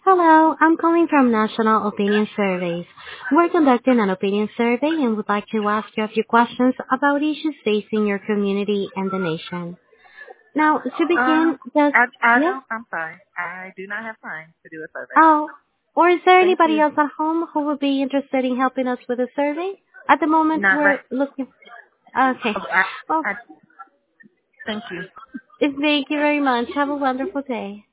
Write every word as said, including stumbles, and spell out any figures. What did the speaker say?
Hello, I'm calling from National Opinion Surveys. We're conducting an opinion survey and would like to ask you a few questions about issues facing your community and the nation. Now, to Um, begin, just, I, I yes? don't, I'm sorry. I do not have time to do a survey. Oh, or is there Thank anybody you. else at home who would be interested in helping us with a survey? At the moment, Not right. we're looking. Okay. I, Well, I, thank you. thank you very much. Have a wonderful day.